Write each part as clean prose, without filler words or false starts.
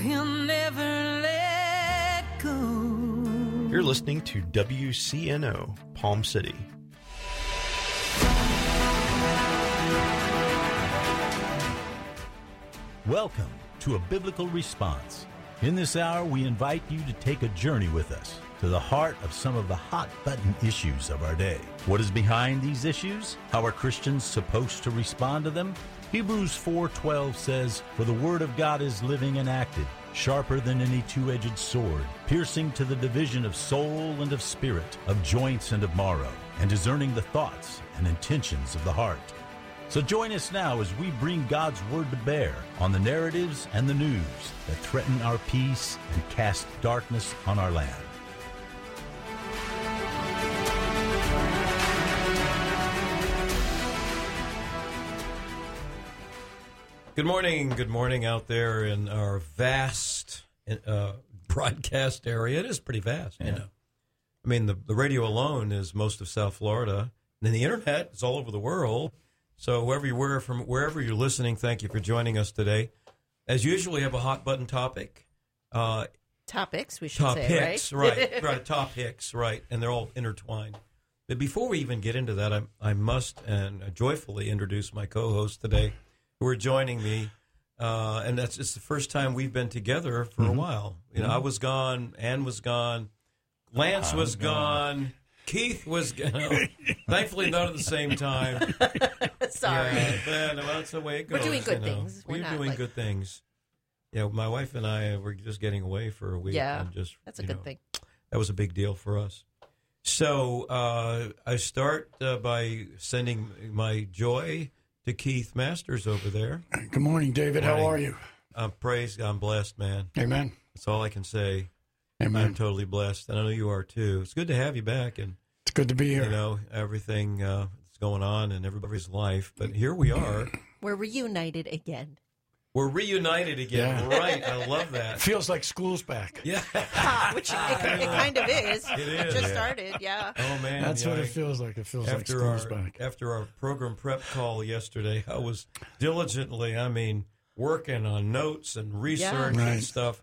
he'll never let go. You're listening to WCNO, Palm City. Welcome to A Biblical Response. In this hour, we invite you to take a journey with us to the heart of some of the hot-button issues of our day. What is behind these issues? How are Christians supposed to respond to them? Hebrews 4:12 says, "For the word of God is living and active, sharper than any two-edged sword, piercing to the division of soul and of spirit, of joints and of marrow, and discerning the thoughts and intentions of the heart." So join us now as we bring God's word to bear on the narratives and the news that threaten our peace and cast darkness on our land. Good morning out there in our vast broadcast area. It is pretty vast, you know. I mean, the radio alone is most of South Florida, and then the internet is all over the world. So wherever you're listening, thank you for joining us today. As usual, we have a hot button topic. Topics, we should say, right? Right, topics, right, and they're all intertwined. But before we even get into that, I must and joyfully introduce my co-host today, who are joining me, and it's the first time we've been together for a while. You know, I was gone, Ann was gone, Lance was gone. Keith was, thankfully not at the same time. Sorry. Yeah, no, that's the way it goes. We're doing good things. We're doing good things. Yeah, my wife and I were just getting away for a week. Yeah, and just, that's a good thing. That was a big deal for us. So I start by sending my joy to Keith Masters over there. Good morning, David. Morning. How are you? I'm blessed, man. Amen. That's all I can say. Amen. I'm totally blessed, and I know you are too. It's good to have you back, and it's good to be here. You know, everything that's going on in everybody's life, but here we are. We're reunited again. We're reunited again, Yeah. Right? I love that. Feels like school's back. Yeah, Which it kind of is. It is. Just started, yeah. Oh man, That's what it feels like. It feels like school's back. After our program prep call yesterday, I was diligently, working on notes and research and stuff,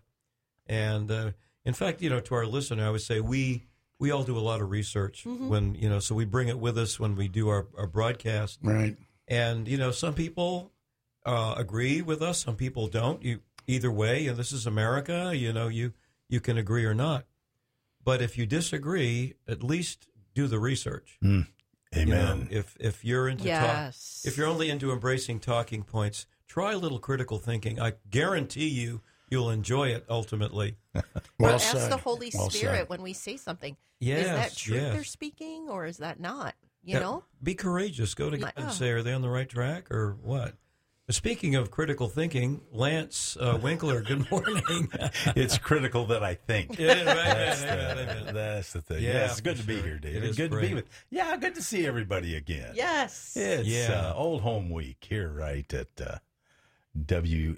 and. In fact, to our listener, I would say we all do a lot of research when, so we bring it with us when we do our broadcast. Right. And, some people agree with us. Some people don't. Either way, and this is America, you can agree or not. But if you disagree, at least do the research. Amen. If you're into if you're only into embracing talking points, try a little critical thinking. I guarantee you'll enjoy it ultimately. Well, ask the Holy Spirit when we say something. Yes, is that truth they're speaking, or is that not? You know? Be courageous. Go to God and say, are they on the right track or what? Speaking of critical thinking, Lance Winkler, good morning. It's critical that I think. That's the thing. Yeah, it's good to be here, David. It's good great. to be with. Yeah, good to see everybody again. Yes. It's Old Home Week here, right at WCNO.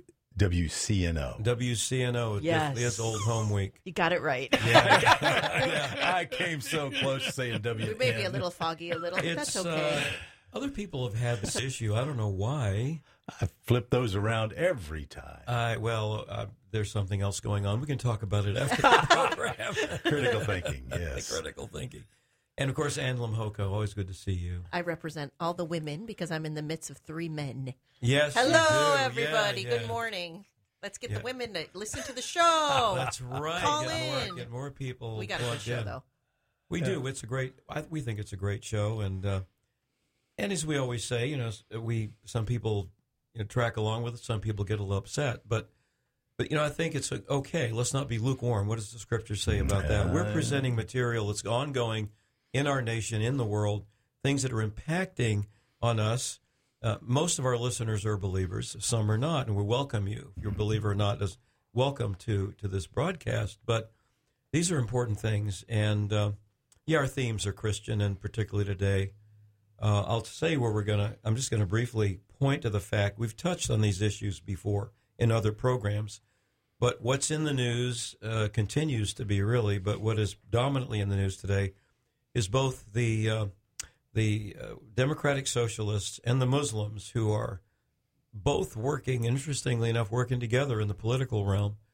WCNO. Yes. It's Old Home Week. You got it right. Yeah. I came so close to saying W. We may be a little foggy, but that's okay. Other people have had this issue. I don't know why. I flip those around every time. There's something else going on. We can talk about it after the program. Critical thinking, yes. Critical thinking. And, of course, Ann Lamhoka, always good to see you. I represent all the women because I'm in the midst of 3 men. Yes, hello, you do. everybody. Yeah. Good morning. Let's get the women to listen to the show. That's right. Call in. Get more people. We got a good show, though. We do. It's a great. We think it's a great show, and as we always say, some people track along with it. Some people get a little upset, but I think it's okay. Let's not be lukewarm. What does the scripture say about that? We're presenting material that's ongoing in our nation, in the world, things that are impacting on us. Most of our listeners are believers. Some are not, and we welcome you. If you're a believer or not, welcome to this broadcast. But these are important things, and our themes are Christian, and particularly today. I'll say where I'm just going to briefly point to the fact we've touched on these issues before in other programs, but what's in the news continues to be really, but what is dominantly in the news today is both the Democratic Socialists and the Muslims, who are both working, interestingly enough, working together in the political realm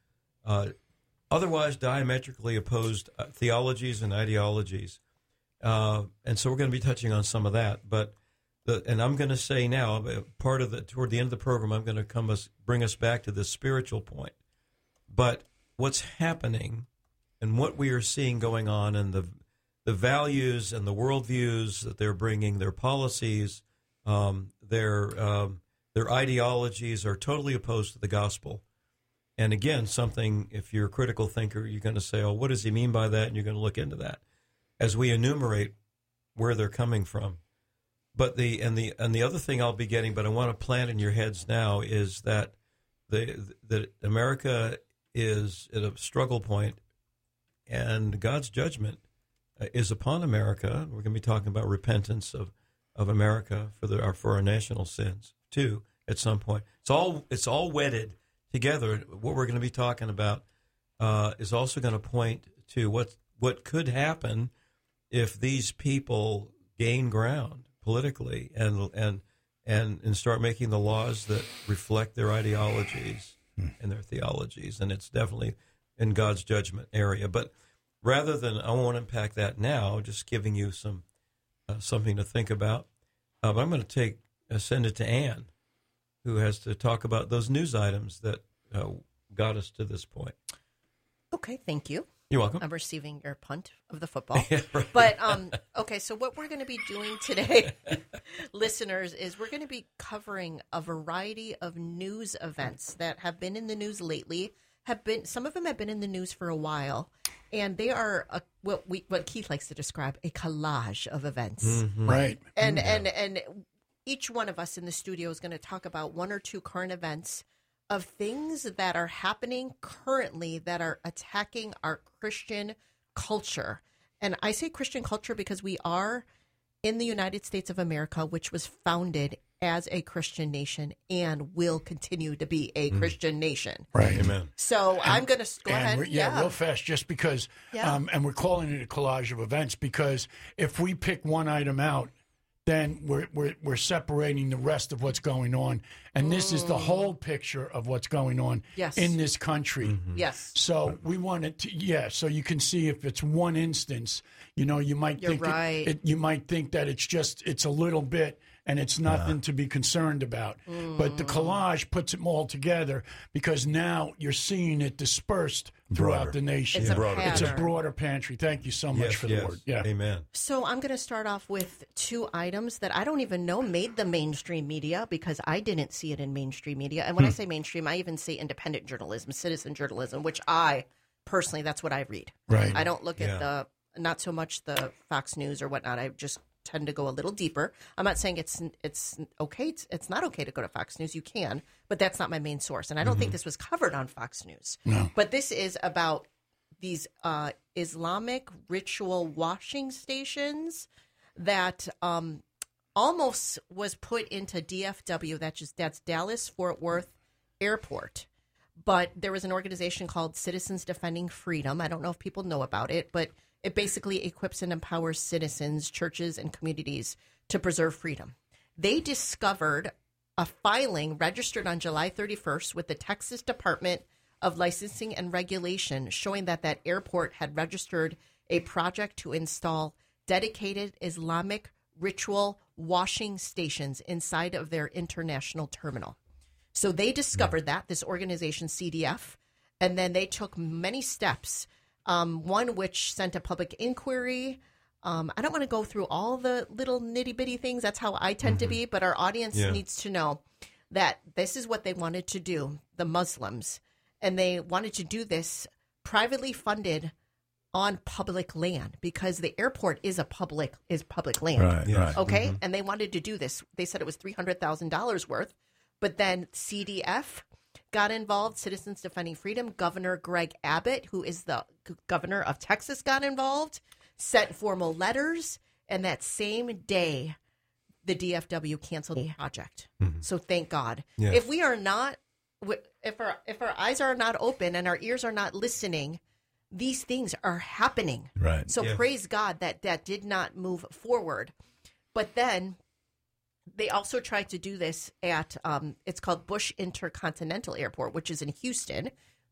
otherwise diametrically opposed theologies and ideologies. And so we're going to be touching on some of that. And I'm going to say now, toward the end of the program, I'm going to bring us back to the spiritual point. But what's happening and what we are seeing going on, and the values and the worldviews that they're bringing, their policies, their ideologies are totally opposed to the gospel. And again, if you're a critical thinker, you're going to say, oh, what does he mean by that? And you're going to look into that as we enumerate where they're coming from. But the other thing I'll be getting, but I want to plant in your heads now, is that that America is at a struggle point, and God's judgment is upon America. We're going to be talking about repentance of America for our national sins too at some point. It's all wedded together. What we're going to be talking about is also going to point to what could happen if these people gain ground politically and start making the laws that reflect their ideologies and their theologies. And it's definitely in God's judgment area. But rather than, I won't unpack that now, just giving you something to think about. But I'm going to send it to Ann, who has to talk about those news items that got us to this point. Okay, thank you. You're welcome. I'm receiving your punt of the football. Yeah, right. But, okay, so what we're going to be doing today, listeners, is we're going to be covering a variety of news events that have been in the news lately. Some of them have been in the news for a while, and they are what Keith likes to describe, a collage of events. Mm-hmm. Right. And each one of us in the studio is going to talk about one or two current events of things that are happening currently that are attacking our Christian culture. And I say Christian culture because we are in the United States of America, which was founded as a Christian nation and will continue to be a Christian nation. Right. Amen. So I'm going to go ahead. Real fast, just because, and we're calling it a collage of events, because if we pick one item out, then we're separating the rest of what's going on. And this is the whole picture of what's going on in this country. Mm-hmm. Yes. So we wanted to, so you can see if it's one instance, you might you might think that it's a little bit and it's nothing to be concerned about. But the collage puts it all together, because now you're seeing it dispersed throughout the nation. It's a broader pantry. Thank you so much for the word. Yeah. Amen. So I'm going to start off with two items that I don't even know made the mainstream media, because I didn't see it in mainstream media. And when I say mainstream, I even say independent journalism, citizen journalism, which personally, that's what I read. Right. I don't look at not so much the Fox News or whatnot. I just tend to go a little deeper. I'm not saying it's okay. It's not okay to go to Fox News. You can, but that's not my main source. And I don't think this was covered on Fox News. No. But this is about these Islamic ritual washing stations that almost was put into DFW. That's Dallas-Fort Worth Airport. But there was an organization called Citizens Defending Freedom. I don't know if people know about it, but it basically equips and empowers citizens, churches, and communities to preserve freedom. They discovered a filing registered on July 31st with the Texas Department of Licensing and Regulation, showing that airport had registered a project to install dedicated Islamic ritual washing stations inside of their international terminal. So they discovered this organization, CDF, and then they took many steps. One which sent a public inquiry. I don't want to go through all the little nitty-bitty things. That's how I tend to be. But our audience needs to know that this is what they wanted to do, the Muslims. And they wanted to do this privately funded on public land, because the airport is public land. Right. Okay? Mm-hmm. And they wanted to do this. They said it was $300,000 worth. But then CDF got involved, Citizens Defending Freedom. Governor Greg Abbott, who is the governor of Texas, got involved, sent formal letters, and that same day, the DFW canceled the project. Mm-hmm. So thank God. Yeah. If we are not, if our eyes are not open and our ears are not listening, these things are happening. Right. So praise God that did not move forward. But then they also tried to do this at, it's called Bush Intercontinental Airport, which is in Houston,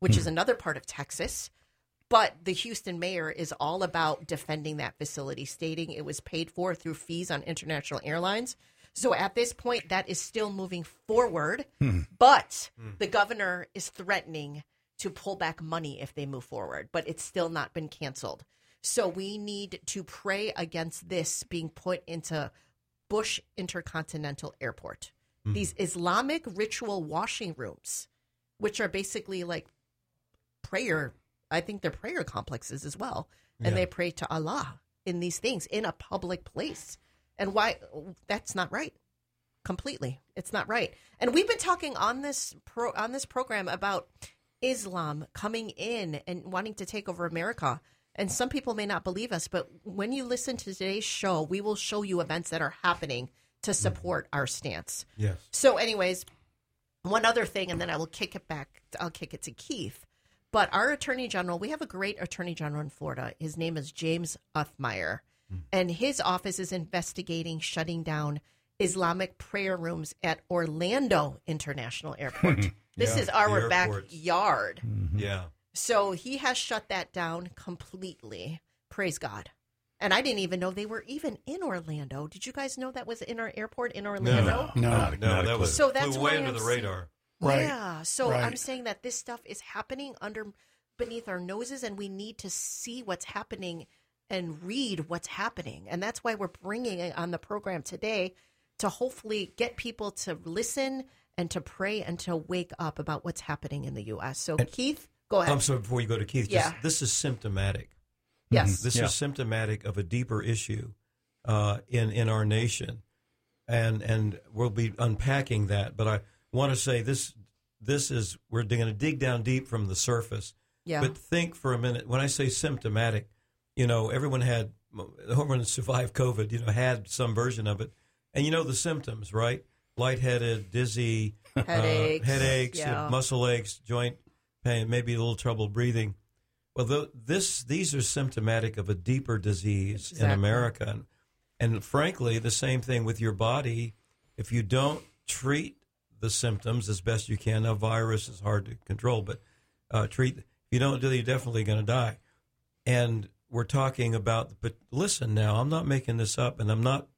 which is another part of Texas. But the Houston mayor is all about defending that facility, stating it was paid for through fees on international airlines. So at this point, that is still moving forward. But the governor is threatening to pull back money if they move forward. But it's still not been canceled. So we need to pray against this being put into Bush Intercontinental Airport. These Islamic ritual washing rooms, which are basically like prayer. I think they're prayer complexes as well. And they pray to Allah in these things in a public place. And why? That's not right. Completely. It's not right. And we've been talking on this program about Islam coming in and wanting to take over America. And some people may not believe us, but when you listen to today's show, we will show you events that are happening to support our stance. Yes. So anyways, one other thing, and then I will kick it back. I'll kick it to Keith. But our attorney general, we have a great attorney general in Florida. His name is James Uthmeyer. And his office is investigating shutting down Islamic prayer rooms at Orlando International Airport. This is our backyard. Yeah. So he has shut that down completely. Praise God. And I didn't even know they were even in Orlando. Did you guys know that was in our airport in Orlando? No, that was so that's flew way why under the radar. Right. Yeah. So Right. I'm saying that this stuff is happening beneath our noses, and we need to see what's happening and read what's happening. And that's why we're bringing it on the program today to hopefully get people to listen and to pray and to wake up about what's happening in the U.S. So, Keith, go ahead. I'm sorry, before you go to Keith, this is symptomatic. Yes. This is symptomatic of a deeper issue in our nation. And we'll be unpacking that. But I want to say this is, we're going to dig down deep from the surface. Yeah. But think for a minute, when I say symptomatic, everyone survived COVID, had some version of it. And the symptoms, right? Lightheaded, dizzy, headaches, muscle aches, joint pain, maybe a little trouble breathing. Well, these are symptomatic of a deeper disease in America. And frankly, the same thing with your body. If you don't treat the symptoms as best you can, a virus is hard to control, but if you don't do it, you're definitely going to die. And we're talking about, but listen now, I'm not making this up, and I'm not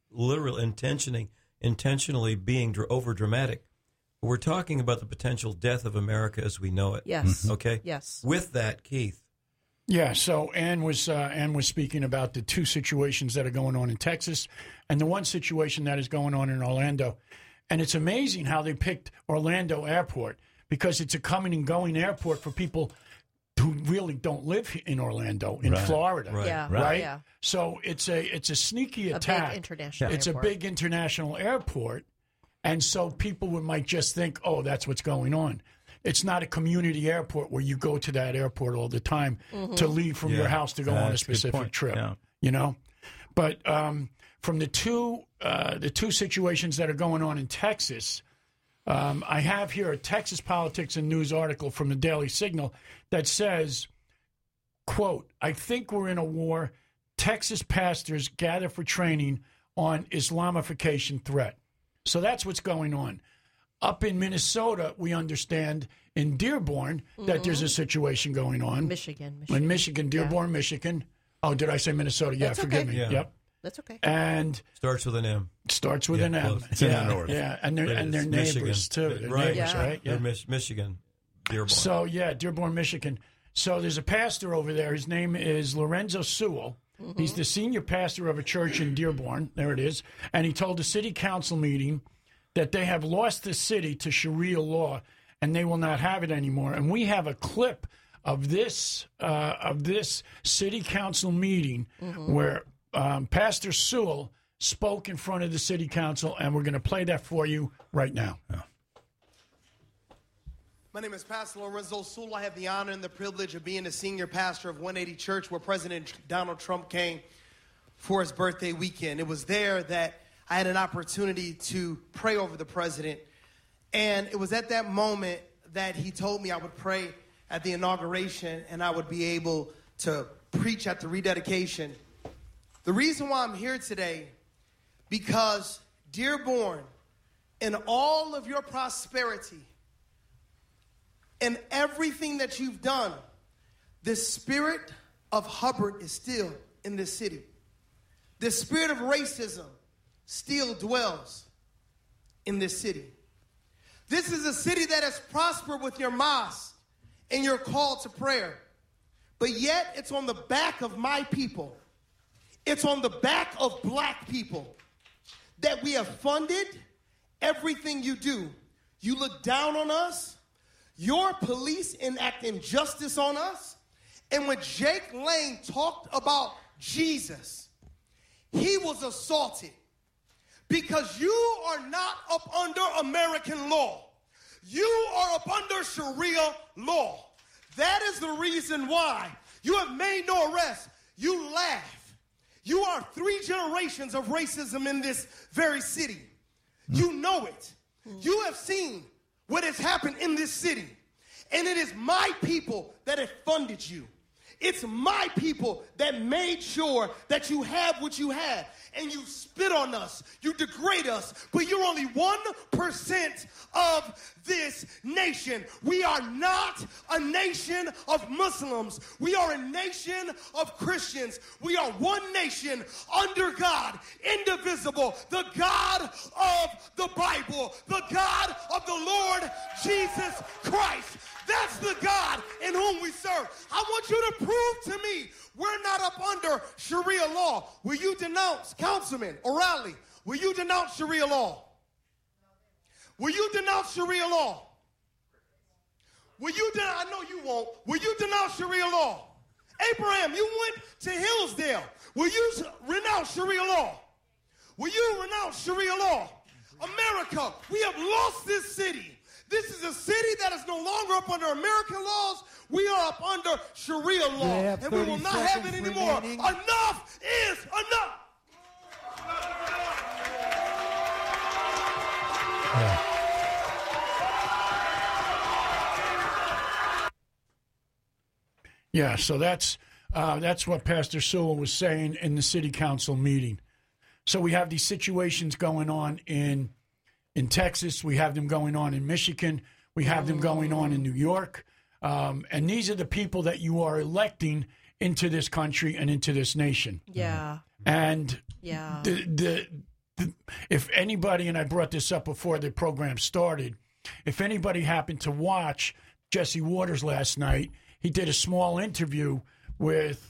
intentionally being over dramatic. We're talking about the potential death of America as we know it. Yes. Okay. Yes. With that, Keith. Yeah. So Ann was speaking about the two situations that are going on in Texas, and the one situation that is going on in Orlando, and it's amazing how they picked Orlando Airport because it's a coming and going airport for people who really don't live in Orlando, in Florida. Right. Yeah. Right? Yeah. So it's a sneaky attack. Big international It's airport. a big international airport. And so people might just think, oh, that's what's going on. It's not a community airport where you go to that airport all the time to leave from your house to go on a specific trip. Yeah. But from the two situations that are going on in Texas, I have here a Texas Politics and News article from the Daily Signal that says, quote, "I think we're in a war. Texas pastors gather for training on Islamification threat." So that's what's going on. Up in Minnesota, we understand in Dearborn that there's a situation going on. Michigan. In Michigan, Dearborn, Michigan. Oh, did I say Minnesota? Yeah, That's forgive okay. me. Yeah. Yep. That's okay. And Starts with an M. starts with an M. close. It's in the north. Yeah, and they're It's neighbors Michigan. too. They're Right. neighbors, right? Yeah. They're Michigan. Dearborn. So, Dearborn, Michigan. So there's a pastor over there. His name is Lorenzo Sewell. He's the senior pastor of a church in Dearborn. There it is. And he told the city council meeting that they have lost the city to Sharia law and they will not have it anymore. And we have a clip of this city council meeting where Pastor Sewell spoke in front of the city council, and we're going to play that for you right now. Yeah. My name is Pastor Lorenzo Sewell. I have the honor and the privilege of being the senior pastor of 180 Church, where President Donald Trump came for his birthday weekend. It was there that I had an opportunity to pray over the president, and it was at that moment that he told me I would pray at the inauguration and I would be able to preach at the rededication. The reason why I'm here today, because Dearborn, in all of your prosperity, and everything that you've done, the spirit of Hubbard is still in this city. The spirit of racism still dwells in this city. This is a city that has prospered with your mosque and your call to prayer. But yet it's on the back of my people. It's on the back of black people that we have funded everything you do. You look down on us. Your police enact injustice on us. And when Jake Lane talked about Jesus, he was assaulted because you are not up under American law. You are up under Sharia law. That is the reason why you have made no arrest. You laugh. You are 3 generations of racism in this very city. You know it. You have seen what has happened in this city. And it is my people that have funded you. It's my people that made sure that you have what you have. And you spit on us, you degrade us, but you're only 1% of this nation. We are not a nation of Muslims. We are a nation of Christians. We are one nation under God, indivisible, the God of the Bible, the God of the Lord Jesus Christ. That's the God in whom we serve. I want you to prove to me we're not up under Sharia law. Will you denounce, Councilman O'Reilly, will you denounce Sharia law? Will you denounce Sharia law? Will you I know you won't. Will you denounce Sharia law? Abraham, you went to Hillsdale. Will you renounce Sharia law? Will you renounce Sharia law? America, we have lost this city. This is a city that is no longer up under American laws. We are up under Sharia law, and we will not have it anymore. Remaining. Enough is enough. Yeah, so that's what Pastor Sewell was saying in the city council meeting. So we have these situations going on in Texas. We have them going on in Michigan. We have them going on in New York. And these are the people that you are electing into this country and into this nation. Yeah. And if anybody, and I brought this up before the program started, if anybody happened to watch Jesse Waters last night, he did a small interview with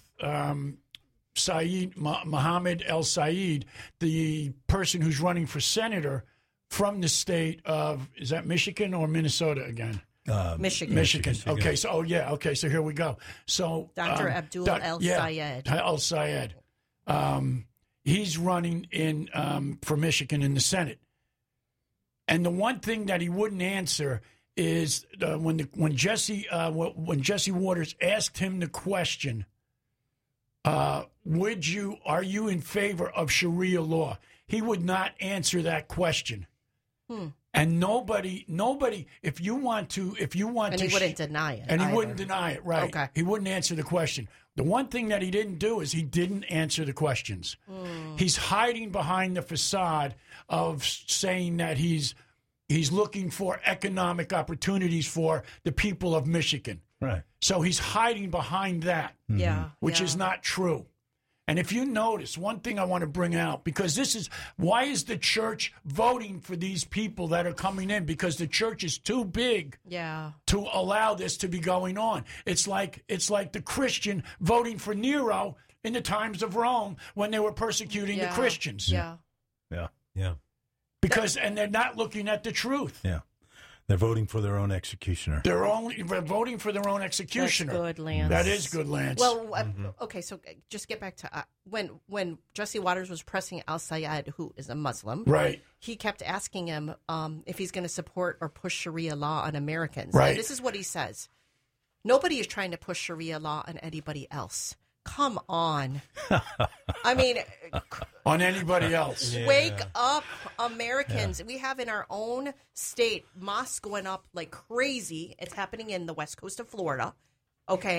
Mohammed El-Sayed, the person who's running for senator from the state of, is that Michigan or Minnesota again? Michigan. Okay, so so here we go. So Dr. Abdul El-Sayed. El-Sayed. He's running in for Michigan in the Senate. And the one thing that he wouldn't answer is when Jesse Waters asked him the question, are you in favor of Sharia law? He would not answer that question. And nobody. If you want to, and he wouldn't deny it. And he wouldn't deny it, right? Okay. He wouldn't answer the question. The one thing that he didn't do is he didn't answer the questions. He's hiding behind the facade of saying that he's looking for economic opportunities for the people of Michigan. Right. So he's hiding behind that. Yeah. Which is not true. And if you notice, one thing I want to bring out, because this is, why is the church voting for these people that are coming in? Because the church is too big to allow this to be going on. It's like the Christian voting for Nero in the times of Rome when they were persecuting the Christians. Yeah. Because, and they're not looking at the truth. Yeah. They're voting for their own executioner. They're voting for their own executioner. That's good, Lance. That is good, Lance. Well, okay, so just get back to when Jesse Waters was pressing El-Sayed, who is a Muslim. Right. He kept asking him if he's going to support or push Sharia law on Americans. Right. And this is what he says. Nobody is trying to push Sharia law on anybody else. Come on. I mean, on anybody else. Wake up, Americans. We have in our own state mosques going up like crazy. It's happening in the west coast of Florida. Okay.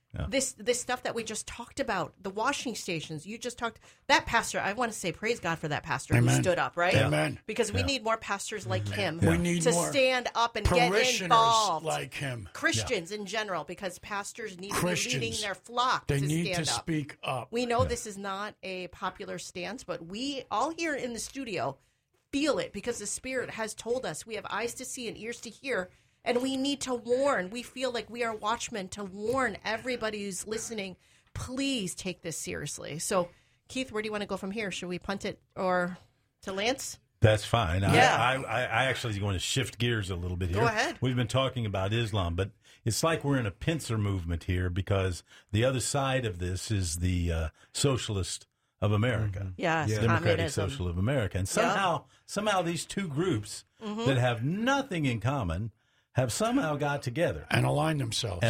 Yeah. This stuff that we just talked about, the washing stations, you just talked, that pastor, I want to say praise God for that pastor who stood up, right? Amen. Because we need more pastors like him We need to more stand up and get parishioners involved. like him. Christians in general, because pastors need to be Christians. leading their flock They to need stand to up. speak up. We know this is not a popular stance, but we all here in the studio feel it because the Spirit has told us we have eyes to see and ears to hear, and we need to warn. We feel like we are watchmen to warn everybody who's listening. Please take this seriously. So, Keith, where do you want to go from here? Should we punt it or to Lance? That's fine. Yeah. I actually want to shift gears a little bit here. Go ahead. We've been talking about Islam, but it's like we're in a pincer movement here because the other side of this is the socialist of America. Yes, Democratic communism. Social of America. And somehow these two groups that have nothing in common have somehow got together and aligned themselves.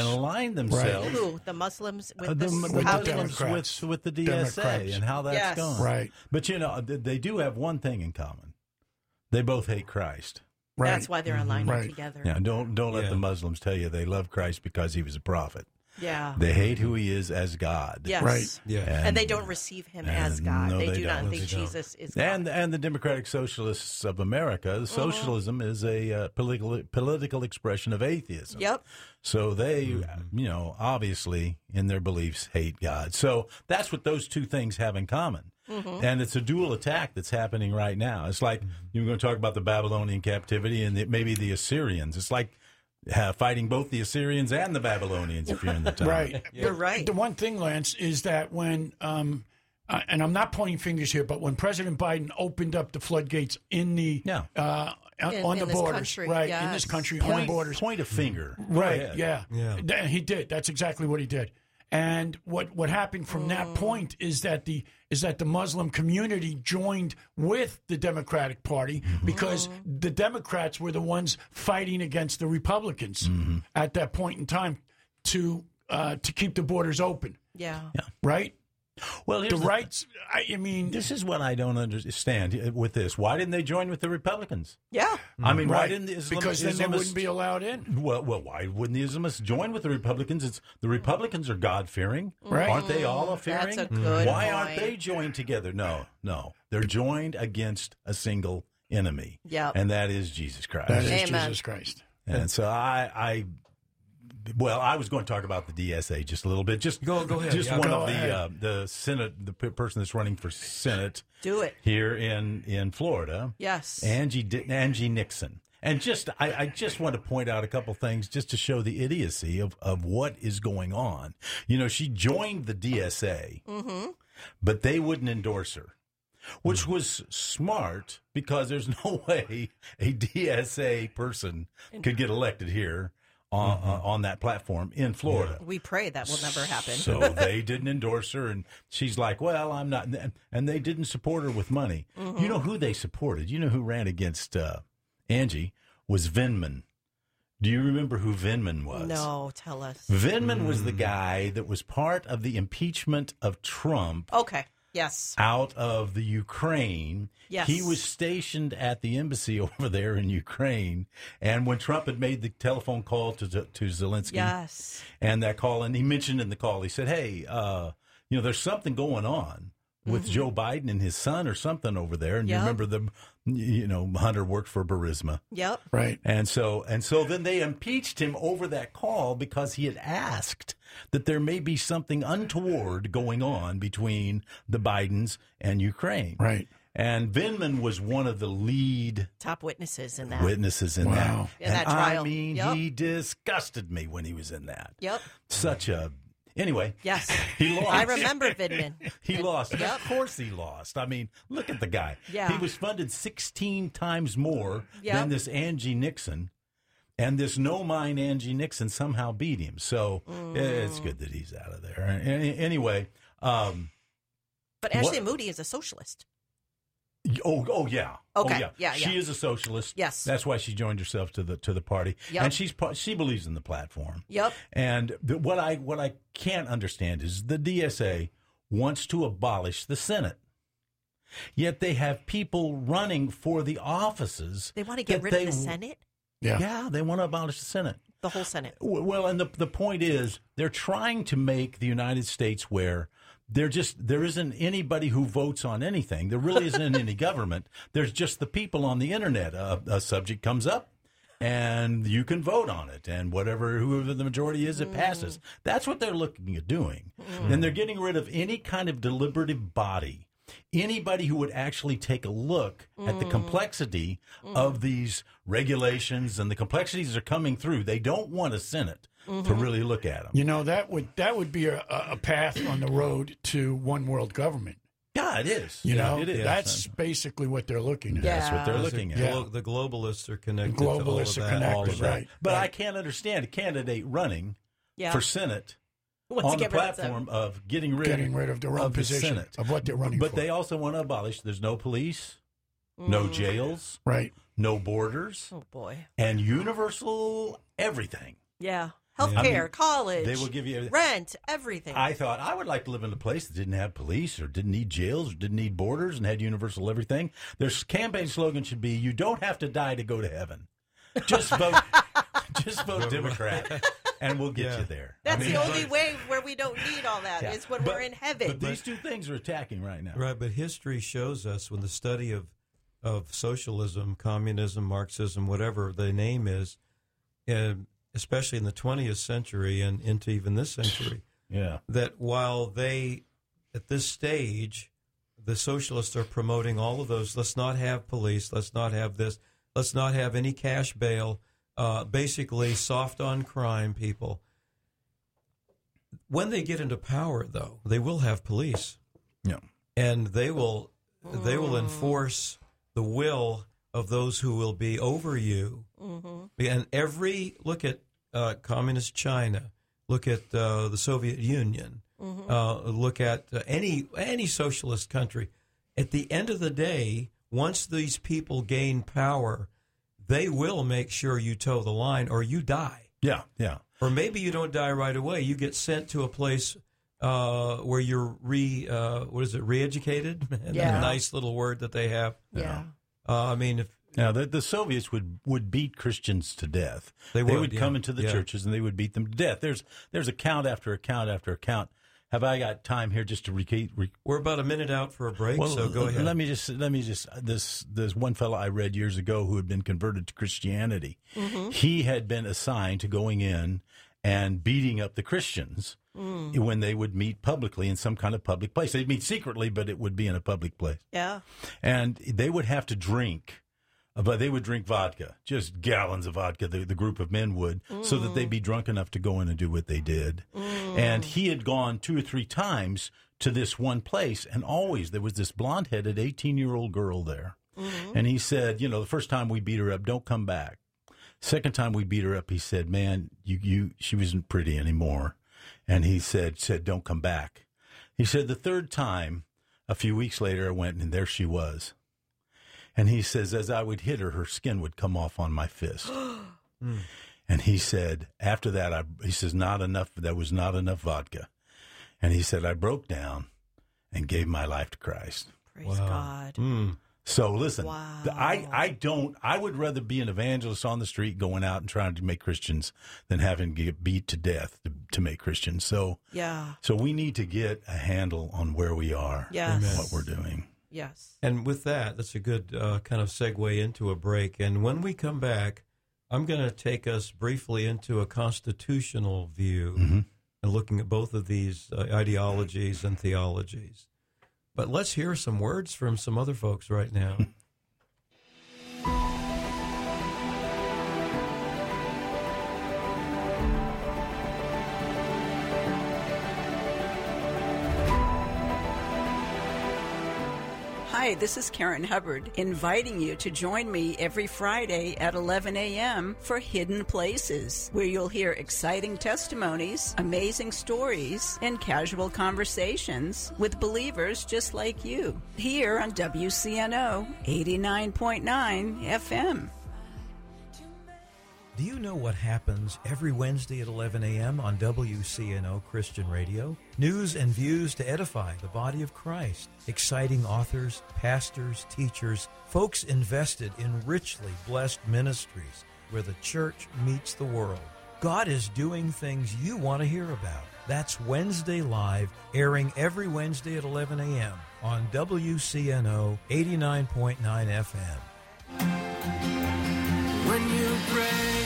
Who? The Muslims with the Muslims Democrats. with the DSA Democrats. and how that's going. Right. But, they do have one thing in common. They both hate Christ. Right. That's why they're aligned Right. together. Yeah, don't let the Muslims tell you they love Christ because he was a prophet. Yeah. They hate who he is as God. Yes. Right. Yeah. And they don't receive him as God. no, they they do not don't. think They don't. Jesus is God. And the Democratic Socialists of America, socialism is a political expression of atheism. Yep. So they, obviously in their beliefs hate God. So that's what those two things have in common. And it's a dual attack that's happening right now. It's like you're going to talk about the Babylonian captivity and maybe the Assyrians. It's like fighting both the Assyrians and the Babylonians if you're in the time. Right. You're right. The one thing, Lance, is that when, and I'm not pointing fingers here, but when President Biden opened up the floodgates in the In on the this borders, country, right, yes. in this country, on the borders, Point a finger. right? Yeah. Yeah. He did. That's exactly what he did. And what happened from that point is that the Muslim community joined with the Democratic Party because the Democrats were the ones fighting against the Republicans at that point in time to keep the borders open. Yeah. Right. Well, The rights. I mean, this is what I don't understand with this. Why didn't they join with the Republicans? Yeah. I mean, why right, didn't the because then they Islamists- wouldn't be allowed in. Well, why wouldn't the Islamists join with the Republicans? It's the Republicans are God-fearing, Right. Aren't they all fearing? That's a good Why aren't point. they joined together? No, they're joined against a single enemy, Yep. and that is Jesus Christ. That is Amen. Jesus Christ. And so I was going to talk about the DSA just a little bit. Just Go ahead. Just Yeah, one go of ahead. the Senate, the person that's running for Senate Do it. here in Florida. Yes. Angie Nixon. And I just want to point out a couple things just to show the idiocy of what is going on. She joined the DSA, but they wouldn't endorse her, which was smart because there's no way a DSA person could get elected here on that platform in Florida. We pray that will never happen. So they didn't endorse her, and she's like, well, I'm not. And they didn't support her with money. You know who they supported? You know who ran against Angie? Was Vindman. Do you remember who Vindman was? No, tell us. Vindman was the guy that was part of the impeachment of Trump Okay. Yes. out of the Ukraine. Yes. He was stationed at the embassy over there in Ukraine. And when Trump had made the telephone call to Zelensky, Yes. and that call, and he mentioned in the call, he said, hey, there's something going on with Joe Biden and his son or something over there. And Yep. you remember Hunter worked for Burisma. Yep. Right. And so then they impeached him over that call because he had asked that there may be something untoward going on between the Bidens and Ukraine. Right. And Vindman was one of the lead Top witnesses in that. witnesses in Wow. that. In that And trial. I mean, Yep. he disgusted me when he was in that. Yep. Anyway, Yes. he lost. I remember Vindman. He lost. Yep. Of course he lost. I mean, look at the guy. Yeah. He was funded 16 times more Yep. than this Angie Nixon. And this no-mind Angie Nixon somehow beat him. So it's good that he's out of there. Anyway. But Ashley Moody is a socialist. Oh yeah. Okay. Oh, Yeah, She yeah. is a socialist. Yes. That's why she joined herself to the party. Yep. And she believes in the platform. Yep. And what I can't understand is the DSA wants to abolish the Senate. Yet they have people running for the offices. They want to get rid of the Senate? Yeah, they want to abolish the Senate. The whole Senate. Well, and the point is, they're trying to make the United States where there isn't anybody who votes on anything. There really isn't any government. There's just the people on the internet. A subject comes up, and you can vote on it, and whoever the majority is, it passes. That's what they're looking at doing. And they're getting rid of any kind of deliberative body. Anybody who would actually take a look at the complexity of these regulations, and the complexities are coming through. They don't want a Senate to really look at them. You know, that would be a path on the road to one world government. Yeah, it is. You know, it is. That's basically what they're looking at. That's what they're looking at. The globalists are connected The globalists to all of are that. connected, all of that. right. But I can't understand a candidate running for Senate on the platform of getting rid of their own position Senate. of what they're running But for. they also want to abolish. There's no police, no jails, right, no borders, Oh boy. and universal everything. Yeah. Healthcare, college. They will give you rent, everything. I thought I would like to live in a place that didn't have police or didn't need jails or didn't need borders and had universal everything. Their campaign slogan should be, "You don't have to die to go to heaven. Just vote, just vote Democrat, and we'll get you there." That's the only way where we don't need all that is when we're in heaven. But these two things are attacking right now. Right, but history shows us when the study of socialism, communism, Marxism, whatever the name is, especially in the 20th century and into even this century, that while they, at this stage, the socialists are promoting all of those, let's not have police, let's not have this, let's not have any cash bail, basically soft on crime people. When they get into power, though, they will have police. Yeah. And they will enforce the will of those who will be over you. And look at communist China, look at the Soviet Union, look at any socialist country. At the end of the day, once these people gain power, they will make sure you toe the line or you die. Yeah, yeah. Or maybe you don't die right away. You get sent to a place where you're re-educated? Yeah. A nice little word that they have. Yeah. I mean, the Soviets would beat Christians to death. They would come into the churches and they would beat them to death. There's account after account after account. Have I got time here just to repeat? We're about a minute out for a break, so go ahead. Let me just. There's one fellow I read years ago who had been converted to Christianity. He had been assigned to going in and beating up the Christians when they would meet publicly in some kind of public place. They'd meet secretly, but it would be in a public place. Yeah. And they would have to drink. But they would drink vodka, just gallons of vodka, the group of men would, so that they'd be drunk enough to go in and do what they did. And he had gone 2 or 3 times to this one place, and always there was this blonde-headed 18-year-old girl there. And he said, the first time we beat her up, don't come back. Second time we beat her up, he said, man, she wasn't pretty anymore. And he said, don't come back. He said, the third time, a few weeks later, I went, and there she was. And he says, as I would hit her, her skin would come off on my fist. And he said, after that, he says, not enough. That was not enough vodka. And he said, I broke down and gave my life to Christ. Praise God. So listen, Wow. I would rather be an evangelist on the street going out and trying to make Christians than having to get beat to death to make Christians. So we need to get a handle on where we are and what we're doing. Yes. And with that, that's a good kind of segue into a break. And when we come back, I'm going to take us briefly into a constitutional view and looking at both of these ideologies and theologies. But let's hear some words from some other folks right now. Hi, this is Karen Hubbard, inviting you to join me every Friday at 11 a.m. for Hidden Places, where you'll hear exciting testimonies, amazing stories, and casual conversations with believers just like you, here on WCNO 89.9 FM. Do you know what happens every Wednesday at 11 a.m. on WCNO Christian Radio? News and views to edify the body of Christ. Exciting authors, pastors, teachers, folks invested in richly blessed ministries where the church meets the world. God is doing things you want to hear about. That's Wednesday Live, airing every Wednesday at 11 a.m. on WCNO 89.9 FM. When you pray,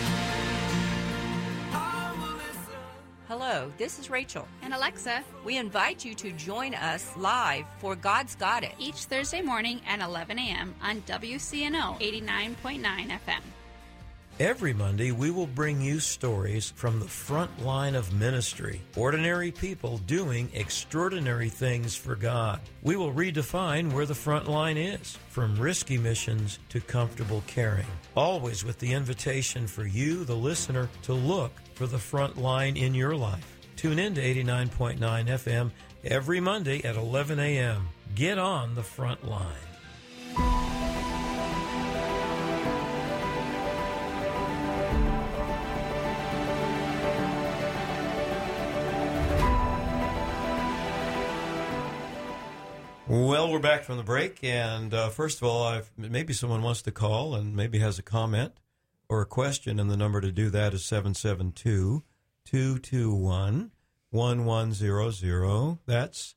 I will listen. Hello, this is Rachel. And Alexa. We invite you to join us live for God's Got It. Each Thursday morning at 11 a.m. on WCNO 89.9 FM. Every Monday, we will bring you stories from the front line of ministry. Ordinary people doing extraordinary things for God. We will redefine where the front line is, from risky missions to comfortable caring. Always with the invitation for you, the listener, to look for the front line in your life. Tune in to 89.9 FM every Monday at 11 a.m. Get on the front line. Well, we're back from the break, and first of all, maybe someone wants to call and maybe has a comment or a question, and the number to do that is 772-221-1100. That's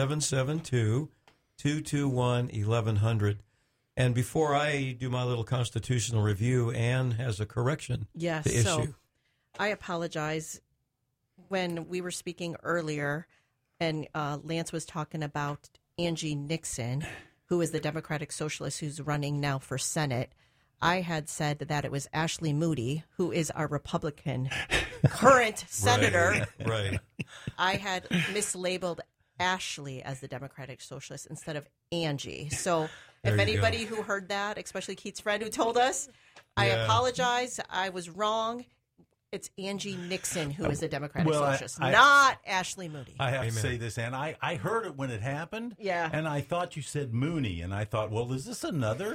772-221-1100. And before I do my little constitutional review, Ann has a correction to issue. So I apologize. When we were speaking earlier, and Lance was talking about Angie Nixon, who is the Democratic Socialist who's running now for Senate, I had said that it was Ashley Moody, who is our Republican current senator. Right. I had mislabeled Ashley as the Democratic Socialist instead of Angie. So if anybody who heard that, especially Keith's friend who told us, I apologize. I was wrong. It's Angie Nixon who is a Democratic Socialist, not Ashley Moody. I have to say this, Ann. I heard it when it happened. Yeah. And I thought you said Mooney, and I thought, well, is this another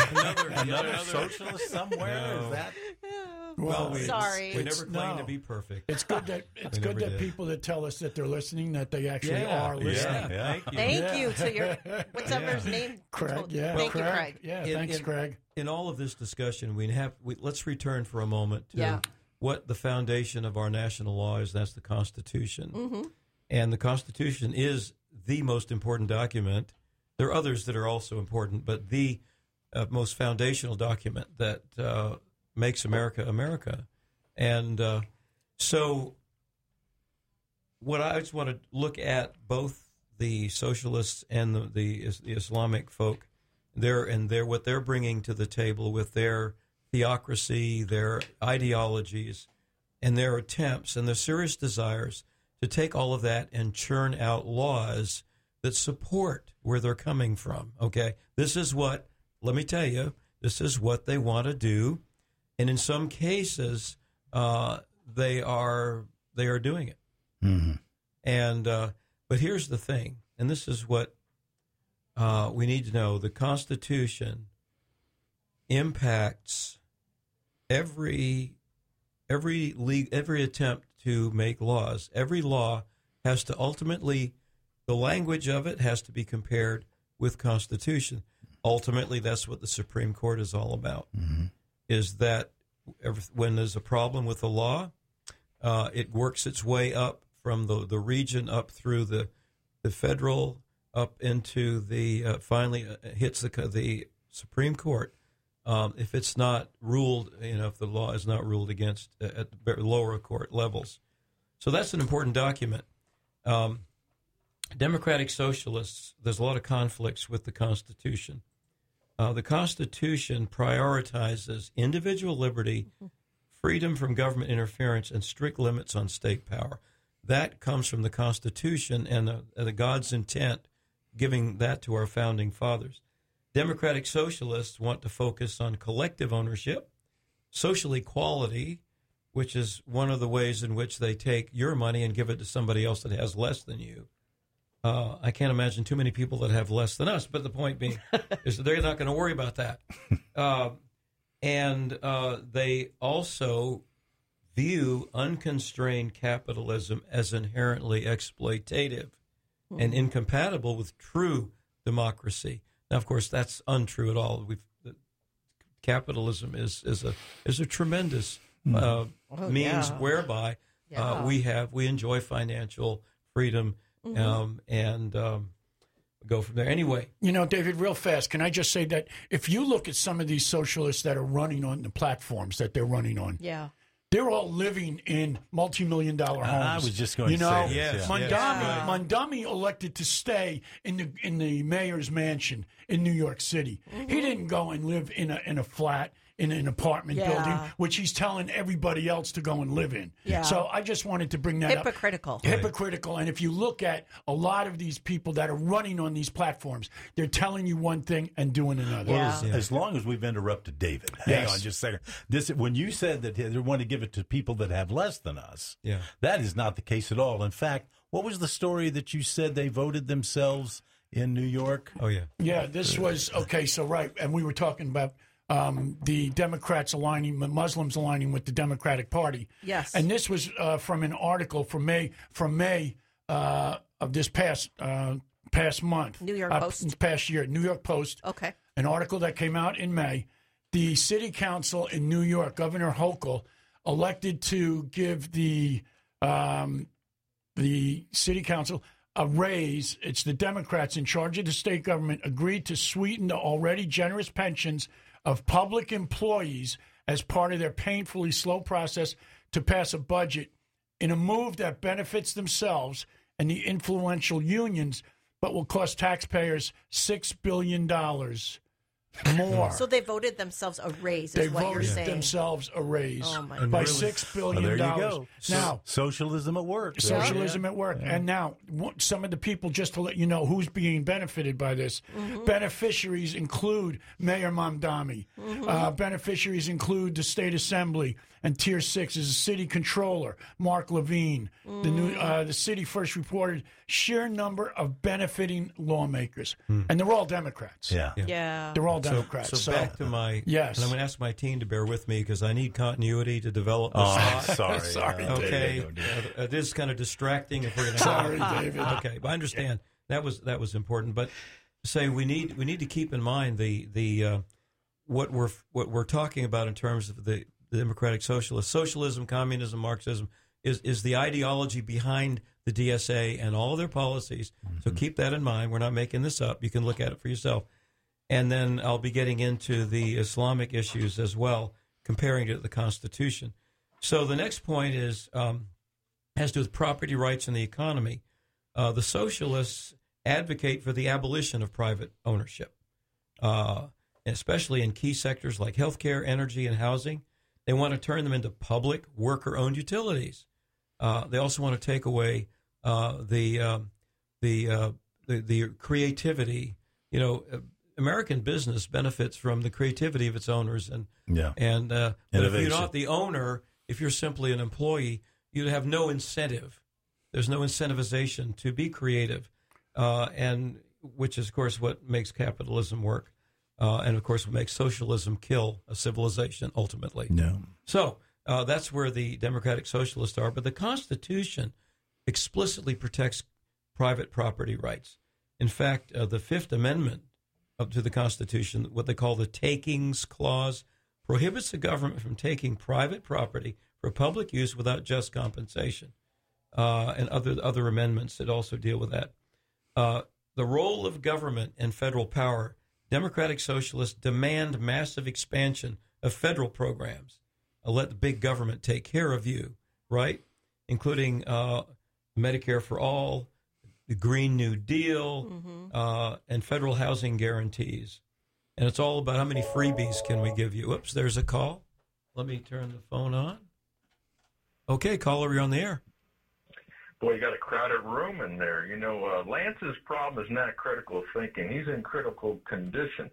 socialist somewhere? No. Is that? Well, sorry. We never claim to be perfect. It's good that people that tell us that they're listening, that they actually are listening. Yeah. Thank you to your whatever's name, Craig. Thank you, Craig. Yeah, thanks, Craig. In all of this discussion, let's return for a moment to what the foundation of our national law is. That's the Constitution. Mm-hmm. And the Constitution is the most important document. There are others that are also important, but the most foundational document that makes America America. And so what I just want to look at, both the socialists and the Islamic folk, what they're bringing to the table with their theocracy, their ideologies, and their attempts and their serious desires to take all of that and churn out laws that support where they're coming from. Okay, let me tell you, this is what they want to do, and in some cases, they are doing it. Mm-hmm. And but here's the thing, and this is what we need to know: the Constitution impacts every attempt to make laws. Every law has to ultimately, the language of it has to be compared with Constitution. Ultimately, that's what the Supreme Court is all about. Mm-hmm. Is that when there's a problem with the law, it works its way up from the region up through the federal, up into the finally hits the Supreme Court. If it's not ruled, if the law is not ruled against at the lower court levels. So that's an important document. Democratic Socialists, there's a lot of conflicts with the Constitution. The Constitution prioritizes individual liberty, freedom from government interference, and strict limits on state power. That comes from the Constitution and the God's intent, giving that to our founding fathers. Democratic Socialists want to focus on collective ownership, social equality, which is one of the ways in which they take your money and give it to somebody else that has less than you. I can't imagine too many people that have less than us, but the point being is that they're not going to worry about that. And they also view unconstrained capitalism as inherently exploitative and incompatible with true democracy. Now, of course, that's untrue at all. capitalism is a tremendous means whereby we enjoy financial freedom and go from there. Anyway, David, real fast, can I just say that if you look at some of these socialists that are running on the platforms that they're running on, they're all living in multi-million-dollar homes. I was just going to say this. Mondami elected to stay in the mayor's mansion in New York City. He didn't go and live in a flat in an apartment building, which he's telling everybody else to go and live in. So I just wanted to bring that up. Hypocritical. And if you look at a lot of these people that are running on these platforms, they're telling you one thing and doing another. Well, as long as we've interrupted David, hang on just a second. When you said that they want to give it to people that have less than us, that is not the case at all. In fact, what was the story that you said they voted themselves in New York? Oh, yeah. Yeah, this was, and we were talking about the Democrats aligning, the Muslims aligning with the Democratic Party. Yes. And this was from an article from May of this past month. New York Post. Past year, New York Post. Okay. An article that came out in May. The city council in New York, Governor Hochul, elected to give the city council a raise. It's the Democrats in charge of the state government agreed to sweeten the already generous pensions of public employees as part of their painfully slow process to pass a budget in a move that benefits themselves and the influential unions, but will cost taxpayers $6 billion more. So they voted themselves a raise, is what you're saying. They voted themselves a raise by $6 billion. Well, there you go. Now, socialism at work. Socialism at work. And now, some of the people, just to let you know who's being benefited by this, beneficiaries include Mayor Mamdani. Beneficiaries include the State Assembly, and Tier 6 is the City Controller, Mark Levine. The city first reported sheer number of benefiting lawmakers. And they're all Democrats. Yeah. They're all Democrats. So back to my... Yes. And I'm going to ask my team to bear with me because I need continuity to develop this thought. Sorry, okay. David. It is kind of distracting if we're going to... Sorry, David. Okay, but I understand. That was important. But say we need to keep in mind the what we're talking about in terms of the democratic socialism, communism, Marxism is the ideology behind the DSA and all of their policies. So keep that in mind. We're not making this up. You can look at it for yourself. And then I'll be getting into the Islamic issues as well, comparing it to the Constitution. So the next point is has to do with property rights and the economy. The socialists advocate for the abolition of private ownership, especially in key sectors like healthcare, energy, and housing. They want to turn them into public, worker-owned utilities. They also want to take away the creativity. American business benefits from the creativity of its owners, but if you're not the owner, if you're simply an employee, you have no incentive. There's no incentivization to be creative, and which is, of course, what makes capitalism work. And, of course, what makes socialism kill a civilization ultimately. No. So that's where the democratic socialists are. But the Constitution explicitly protects private property rights. In fact, the Fifth Amendment to the Constitution, what they call the Takings Clause, prohibits the government from taking private property for public use without just compensation. And other amendments that also deal with that. The role of government and federal power. Democratic socialists demand massive expansion of federal programs. Let the big government take care of you, right? Including Medicare for all, the Green New Deal, and federal housing guarantees. And it's all about how many freebies can we give you. Oops, there's a call. Let me turn the phone on. Okay, caller, you're on the air. Boy, you got a crowded room in there. Lance's problem is not critical thinking. He's in critical condition.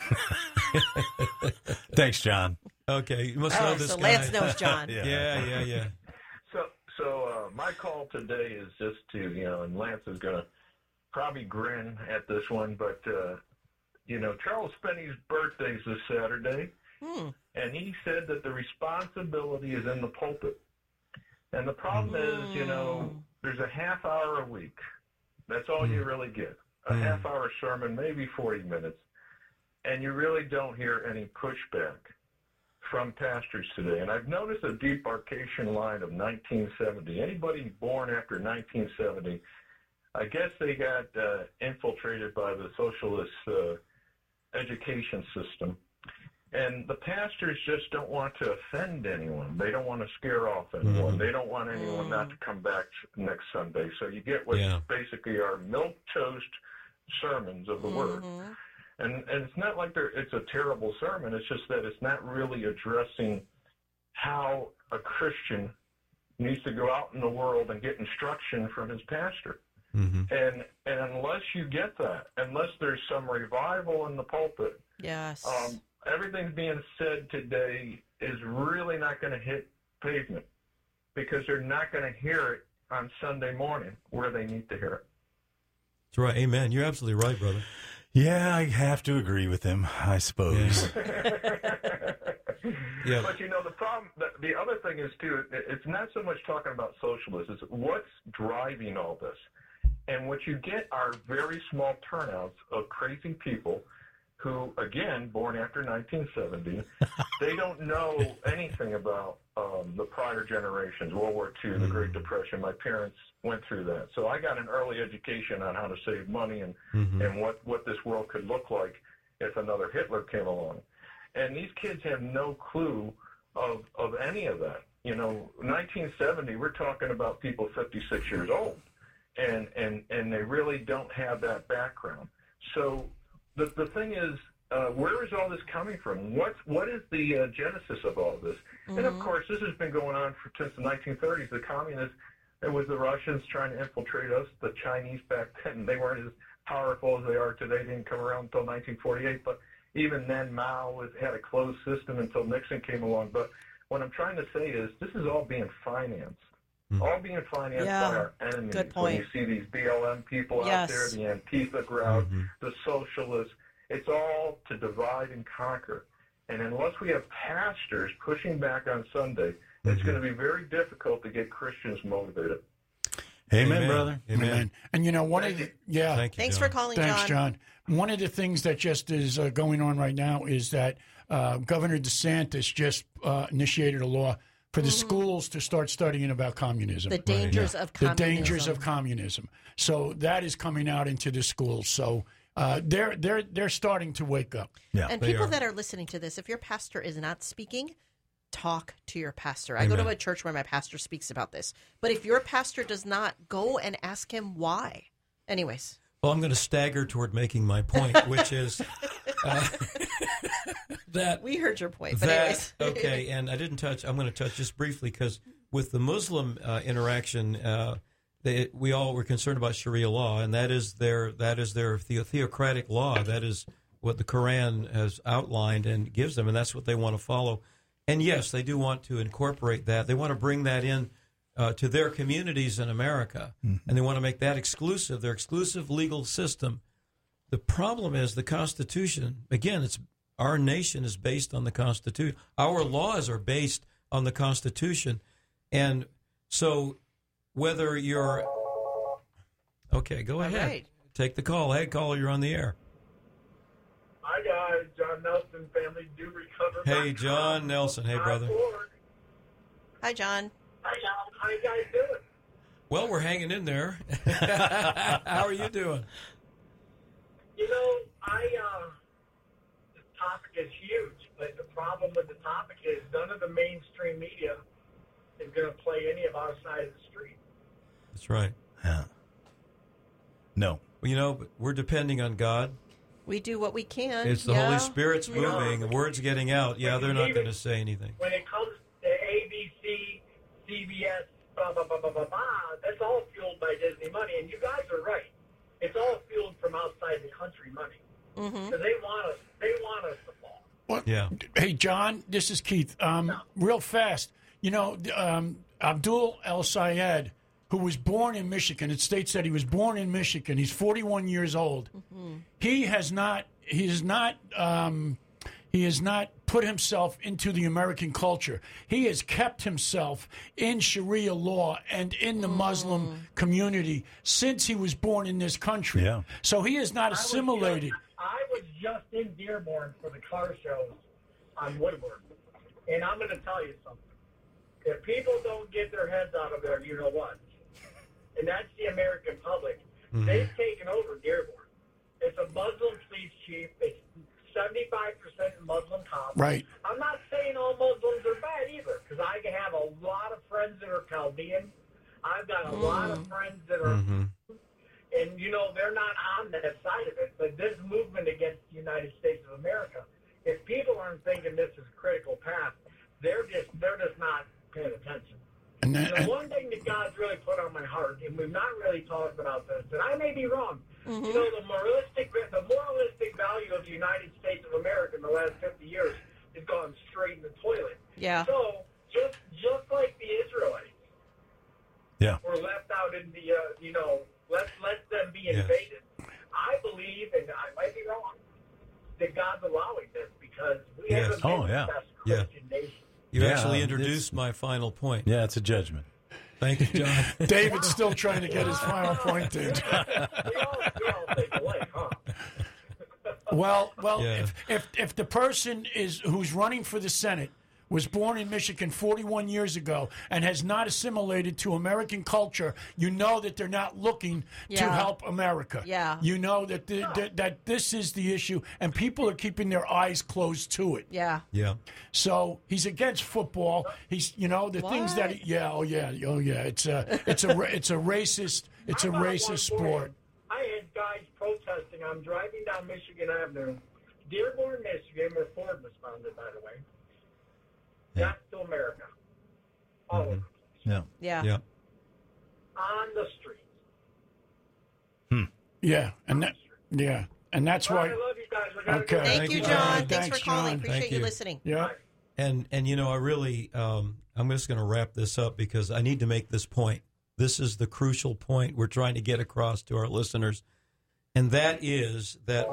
Thanks, John. Okay, you must know this so guy. Lance knows John. Yeah. So my call today is just to, and Lance is going to probably grin at this one, but, Charles Finney's birthday is this Saturday, and he said that the responsibility is in the pulpit. And the problem is, there's a half hour a week. That's all you really get. A half hour sermon, maybe 40 minutes. and you really don't hear any pushback from pastors today. And I've noticed a demarcation line of 1970. Anybody born after 1970, I guess they got infiltrated by the socialist education system. And the pastors just don't want to offend anyone. They don't want to scare off anyone. They don't want anyone not to come back next Sunday. So you get what basically are milquetoast sermons of the Word. And it's not like it's a terrible sermon. It's just that it's not really addressing how a Christian needs to go out in the world and get instruction from his pastor. And unless you get that, unless there's some revival in the pulpit, everything being said today is really not going to hit pavement because they're not going to hear it on Sunday morning where they need to hear it. That's right. Amen. You're absolutely right, brother. Yeah, I have to agree with him, I suppose. But, you know, the problem, the other thing is, too, it's not so much talking about socialists. It's what's driving all this. And what you get are very small turnouts of crazy people who, again, born after 1970, they don't know anything about the prior generations, World War II, the Great Depression. My parents went through that. So I got an early education on how to save money and what this world could look like if another Hitler came along. And these kids have no clue of any of that. You know, 1970, we're talking about people 56 years old, and they really don't have that background. So the thing is, where is all this coming from? What is the genesis of all this? And, of course, this has been going on since the 1930s. The communists, it was the Russians trying to infiltrate us, the Chinese back then. They weren't as powerful as they are today. They didn't come around until 1948. But even then, Mao had a closed system until Nixon came along. But what I'm trying to say is this is all being financed. All being financed by our enemies. Good point. When you see these BLM people out there, the Antifa crowd, the socialists, it's all to divide and conquer. And unless we have pastors pushing back on Sunday, it's going to be very difficult to get Christians motivated. Amen, brother. Amen. And, you know, Thanks for calling, John. Thanks, John. One of the things that just is going on right now is that Governor DeSantis just initiated a law for the schools to start studying about communism. The dangers of communism. The dangers of communism. So that is coming out into the schools. So they're starting to wake up. Yeah, and people that are listening to this, if your pastor is not speaking, talk to your pastor. I go to a church where my pastor speaks about this. But if your pastor does not, go and ask him why. Anyways. Well, I'm going to stagger toward making my point, which is that we heard your point. But anyways. Okay, and I didn't touch. I'm going to touch just briefly because with the Muslim interaction, we all were concerned about Sharia law, and that is their theocratic law. That is what the Quran has outlined and gives them, and that's what they want to follow. And yes, they do want to incorporate that. They want to bring that in to their communities in America, and they want to make that exclusive, their exclusive legal system. The problem is the Constitution. Again, our nation is based on the Constitution. Our laws are based on the Constitution, and so whether you're okay, go ahead, right. Take the call. Hey, caller, you're on the air. Hi guys, John Nelson, family do recover. Hey, John Nelson. Hey, brother. Hi, John. Hi, John. How you guys doing? Well, we're hanging in there. How are you doing? You know, this topic is huge, but the problem with the topic is none of the mainstream media is going to play any of our side of the street. That's right. Yeah. No. Well, you know, we're depending on God. We do what we can. It's the Holy Spirit's moving. The word's getting out. Yeah, they're not going to say anything. When it comes to ABC, CBS, blah, blah, blah, blah, blah, blah, that's all fueled by Disney money. And you guys are right. It's all fueled from outside the country money. So they want us to fall. Well, yeah. Hey, John, this is Keith. Real fast. You know, Abdul El Sayed, who was born in Michigan, it states that he was born in Michigan. He's 41 years old. He has not put himself into the American culture. He has kept himself in Sharia law and in the Muslim community since he was born in this country. Yeah. So he is not assimilated. I was just in Dearborn for the car shows on Woodward, and I'm going to tell you something. If people don't get their heads out of there, you know what? And that's the American public. Mm-hmm. They've taken over Dearborn. It's a Muslim police chief. It's 75% Muslim cops. Right. I'm not saying all Muslims are bad either, because I have a lot of friends that are Chaldean. I've got a lot of friends that are, and they're not on that side of it. But this movement against the United States of America, if people aren't thinking this is a critical path, they're just not paying attention. And the one thing that God's really put on my heart, and we've not really talked about this, and I may be wrong. Mm-hmm. The moralistic value of the United States of America in the last 50 years has gone straight in the toilet. Yeah. So just like the Israelites, were left out in the let them be invaded. I believe, and I might be wrong, that God's allowing this because we haven't been the best Christian nation. You actually introduced my final point. Yeah, it's a judgment. Thank you, John. David's still trying to get his final point in. Well, if the person who's running for the Senate was born in Michigan 41 years ago and has not assimilated to American culture, you know that they're not looking to help America. Yeah. You know that that this is the issue, and people are keeping their eyes closed to it. Yeah. Yeah. So he's against football. He's things that it's a racist sport. I had guys protesting. I'm driving down Michigan Avenue, Dearborn, Michigan, where Ford was founded, by the way. That's to America. All over. Yeah. On the streets. Yeah, and that's why. I love you guys. Okay. Thank you, John. Thanks for calling. John. Appreciate you listening. Yeah. And I really, I'm just going to wrap this up because I need to make this point. This is the crucial point we're trying to get across to our listeners, and that is that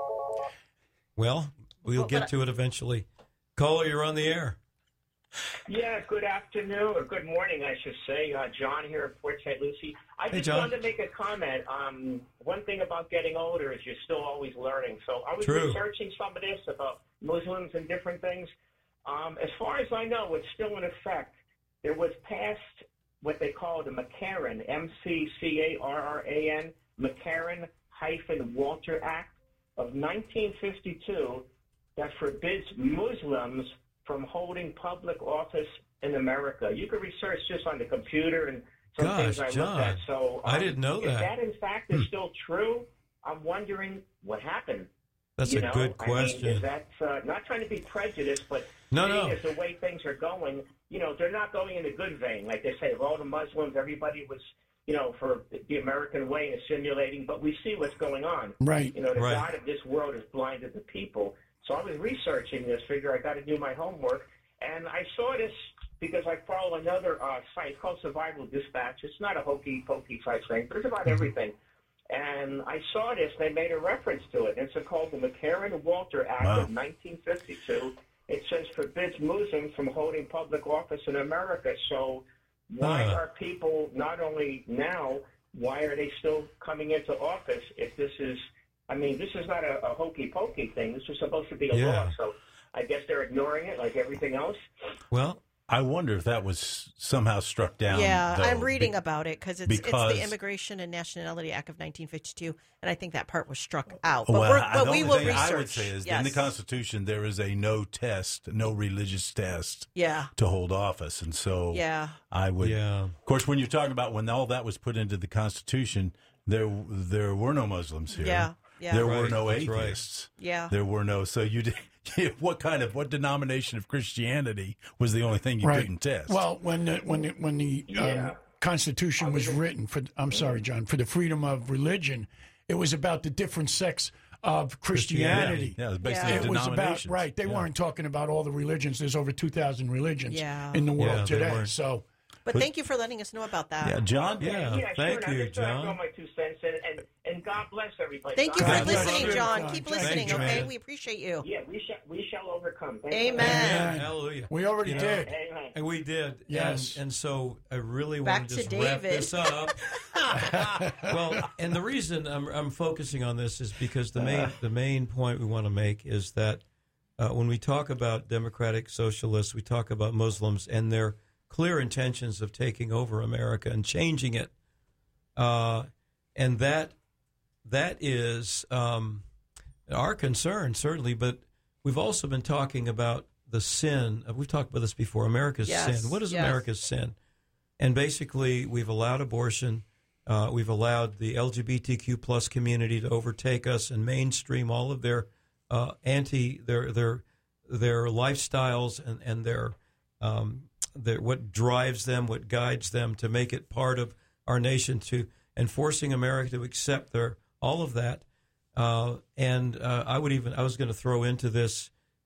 we'll get to it eventually. Caller, you're on the air. Yeah, good afternoon, or good morning, I should say. John here at Port St. Lucie. I just John. wanted to make a comment. One thing about getting older is you're still always learning. So I was researching some of this about Muslims and different things. As far as I know, it's still in effect. There was passed what they call the McCarran, McCarran, McCarran-Walter Act of 1952 that forbids Muslims from holding public office in America. You can research just on the computer and some things I John, looked at. So I didn't know if that. that in fact is still true, I'm wondering what happened. That's a good question. I mean, is that not trying to be prejudiced, but No. as the way things are going, they're not going in a good vein. Like they say, of all the Muslims, everybody was, for the American way and assimilating. But we see what's going on. Right. The God of this world has blinded the people. So I was researching this, figure I got to do my homework, and I saw this because I follow another site called Survival Dispatch. It's not a hokey-pokey type thing, but it's about everything. And I saw this, they made a reference to it. It's called the McCarran-Walter Act of 1952. It says forbids Muslims from holding public office in America. So why are people not only now, why are they still coming into office if this is... this is not a hokey-pokey thing. This is supposed to be a law, so I guess they're ignoring it like everything else. Well, I wonder if that was somehow struck down. Yeah, though, I'm reading about it because it's the Immigration and Nationality Act of 1952, and I think that part was struck out. But, we will research. I would say is in the Constitution there is a no religious test to hold office, and so I would. Yeah. Of course, when you're talking about when all that was put into the Constitution, there were no Muslims here. Yeah. Yeah. There were no atheists. Right. Yeah. There were no. So you did. What denomination of Christianity was the only thing you couldn't test? Well, when the Constitution was written for the freedom of religion, it was about the different sects of Christianity. Yeah, it was basically it was about They weren't talking about all the religions. There's over 2,000 religions in the world today. So. But thank you for letting us know about that. Yeah, John. Yeah, thank sure. you, I just John. throw my 2 cents in, and and God bless everybody. Thank you God for listening, John. Keep Thank listening, you, okay? man. We appreciate you. Yeah, we shall overcome. Amen. Amen. Hallelujah. We already did. Amen. And we did. Yes. And so I really Back want to to just wrap David. this up. Well, and the reason I'm focusing on this is because the main point we want to make is that when we talk about democratic socialists, we talk about Muslims and their clear intentions of taking over America and changing it. And that is our concern, certainly, but we've also been talking about the sin. We've talked about this before, America's sin. What is America's sin? And basically, we've allowed abortion. We've allowed the LGBTQ plus community to overtake us and mainstream all of their their lifestyles and their what drives them, what guides them to make it part of our nation, and forcing America to accept all of that. And I was going to throw into this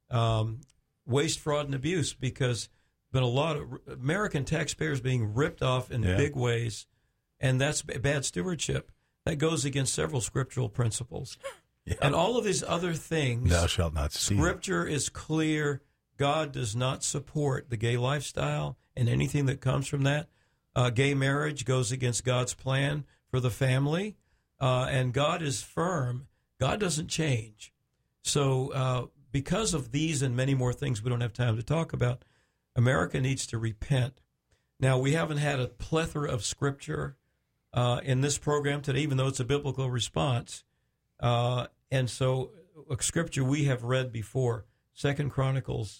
waste, fraud, and abuse, because there's been a lot of American taxpayers being ripped off in big ways, and that's bad stewardship. That goes against several scriptural principles. Yeah. And all of these other things. Thou shalt not steal. Scripture is clear. God does not support the gay lifestyle and anything that comes from that. Gay marriage goes against God's plan for the family, and God is firm. God doesn't change. So because of these and many more things we don't have time to talk about, America needs to repent. Now, we haven't had a plethora of scripture in this program today, even though it's a biblical response. And so a scripture we have read before, 2 Chronicles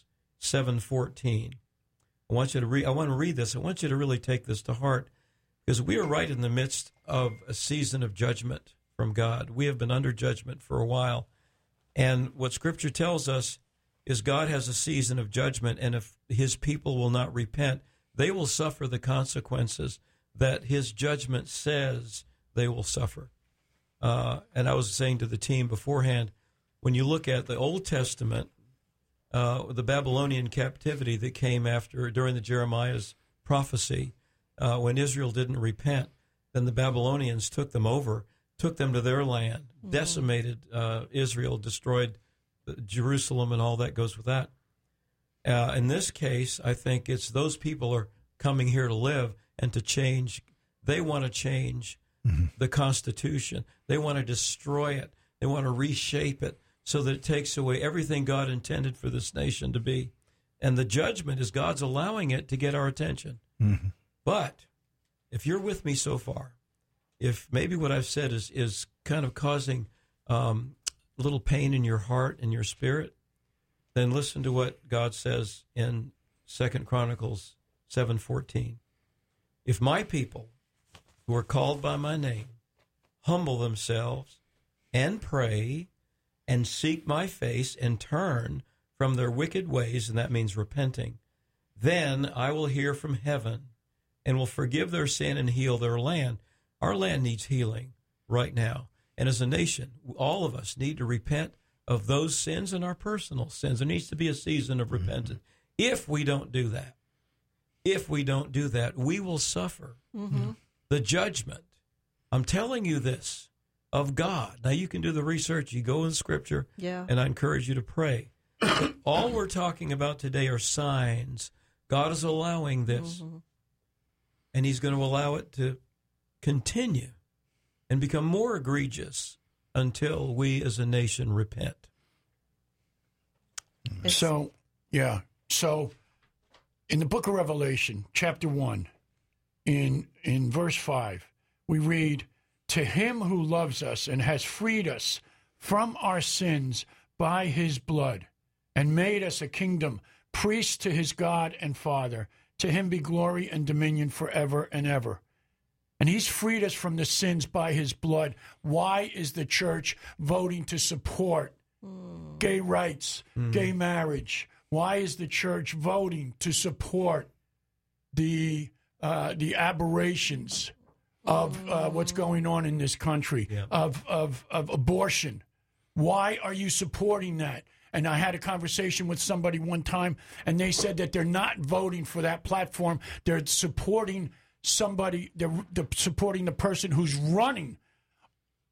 7:14. I want to read this. I want you to really take this to heart, because we are right in the midst of a season of judgment from God. We have been under judgment for a while. And what Scripture tells us is God has a season of judgment, and if his people will not repent, they will suffer the consequences that his judgment says they will suffer. And I was saying to the team beforehand, when you look at the Old Testament, the Babylonian captivity that came during the Jeremiah's prophecy, when Israel didn't repent, then the Babylonians took them over, took them to their land, decimated Israel, destroyed Jerusalem, and all that goes with that. In this case, I think it's those people are coming here to live and to change. They want to change the Constitution. They want to destroy it. They want to reshape it so that it takes away everything God intended for this nation to be. And the judgment is God's allowing it to get our attention. Mm-hmm. But if you're with me so far, if maybe what I've said is kind of causing a little pain in your heart and your spirit, then listen to what God says in 2 Chronicles 7:14. If my people who are called by my name humble themselves and pray and seek my face and turn from their wicked ways, and that means repenting, then I will hear from heaven and will forgive their sin and heal their land. Our land needs healing right now. And as a nation, all of us need to repent of those sins and our personal sins. There needs to be a season of repentance. If we don't do that, we will suffer the judgment. I'm telling you this, of God. Now, you can do the research. You go in Scripture, and I encourage you to pray. But all we're talking about today are signs. God is allowing this, and he's going to allow it to continue and become more egregious until we as a nation repent. So in the book of Revelation, chapter 1, in verse 5, we read, "To him who loves us and has freed us from our sins by his blood and made us a kingdom, priests to his God and Father, to him be glory and dominion forever and ever." And he's freed us from the sins by his blood. Why is the church voting to support gay rights, gay marriage? Why is the church voting to support the aberrations of what's going on in this country, of abortion? Why are you supporting that? And I had a conversation with somebody one time, and they said that they're not voting for that platform. They're supporting somebody, they're supporting the person who's running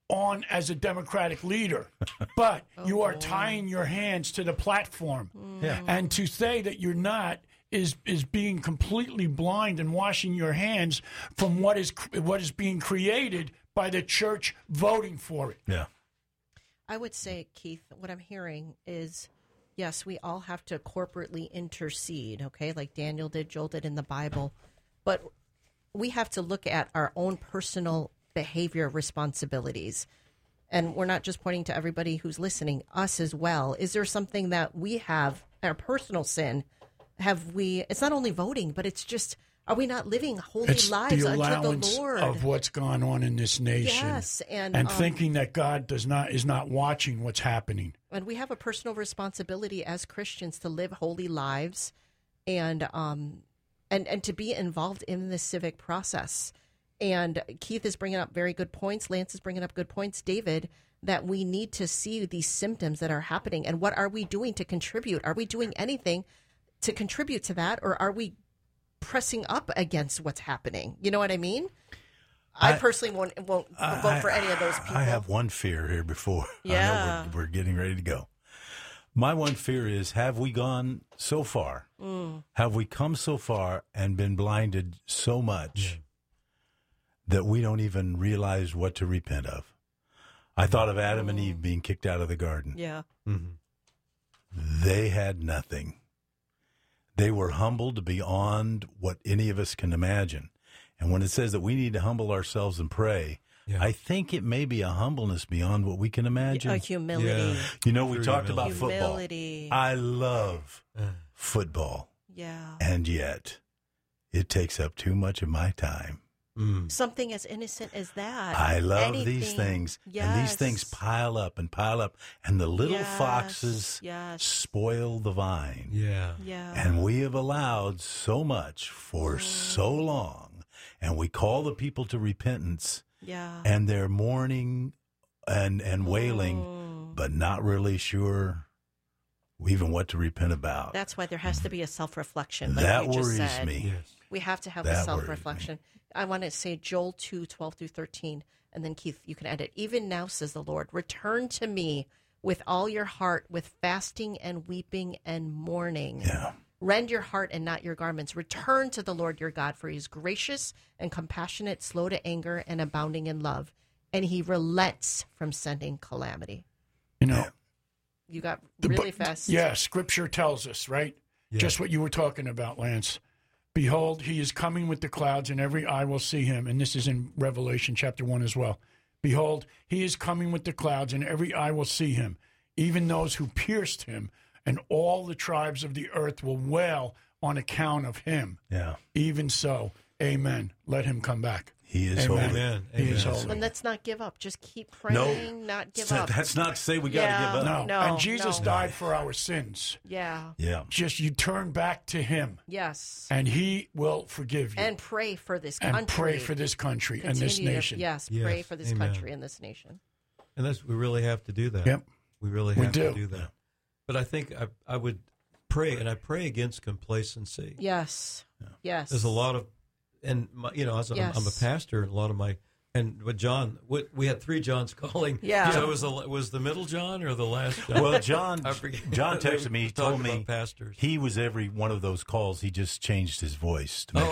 on as a Democratic leader, but you are tying your hands to the platform. Yeah. And to say that you're not is being completely blind and washing your hands from what is being created by the church voting for it. Yeah. I would say, Keith, what I'm hearing is, yes, we all have to corporately intercede, okay, like Daniel did, Joel did in the Bible, but we have to look at our own personal behavior responsibilities. And we're not just pointing to everybody who's listening, us as well. Is there something that we have, our personal sin, it's not only voting, but it's just, are we not living holy lives unto the Lord? Of what's gone on in this nation. Yes, and thinking that God is not watching what's happening. And we have a personal responsibility as Christians to live holy lives, and to be involved in the civic process. And Keith is bringing up very good points. Lance is bringing up good points. David, that we need to see these symptoms that are happening, and what are we doing to contribute? Are we doing anything to contribute to that, or are we pressing up against what's happening? You know what I mean? I personally won't vote for any of those people. I have one fear here before. Yeah. I know we're getting ready to go. My one fear is, have we gone so far? Have we come so far and been blinded so much that we don't even realize what to repent of? I thought of Adam and Eve being kicked out of the garden. Yeah. They had nothing. They were humbled beyond what any of us can imagine. And when it says that we need to humble ourselves and pray, I think it may be a humbleness beyond what we can imagine. A humility. Yeah. You know, we talked about humility. Football. I love football. Yeah. And yet, it takes up too much of my time. Something as innocent as that. I love these things. Yes. And these things pile up, and the little foxes spoil the vine. Yeah. And we have allowed so much for so long, and we call the people to repentance, and they're mourning and wailing, but not really sure even what to repent about. That's why there has to be a self-reflection. Like that you just worries said. me. Yes. We have to have a self-reflection. I want to say Joel 2:12-13, and then Keith, you can edit. Even now, says the Lord, return to me with all your heart, with fasting and weeping and mourning. Yeah. Rend your heart and not your garments. Return to the Lord your God, for he is gracious and compassionate, slow to anger, and abounding in love. And he relents from sending calamity. You know, you got really fast. Yeah, Scripture tells us, right? Yeah. Just what you were talking about, Lance. Behold, he is coming with the clouds, and every eye will see him. And this is in Revelation chapter 1 as well. Behold, he is coming with the clouds, and every eye will see him, even those who pierced him, and all the tribes of the earth will wail on account of him. Yeah. Even so, amen. Let him come back. He is holy. Amen. He is holy. And let's not give up. Just keep praying, not give up. That's not to say we got to give up. No. And Jesus died for our sins. Yeah. Just you turn back to him. Yes. And he will forgive you. And pray for this country. And pray for this country and this nation. Pray for this country and this nation. And we really have to do that. Yep. We really have to do that. But I think I would pray, and I pray against complacency. Yes. Yes. There's a lot of, and as I'm a pastor, and a lot of my, and with John, we had 3 Johns calling. Yeah. So was the middle John or the last John? Well, John texted me. He told me pastors. He was every one of those calls. He just changed his voice to make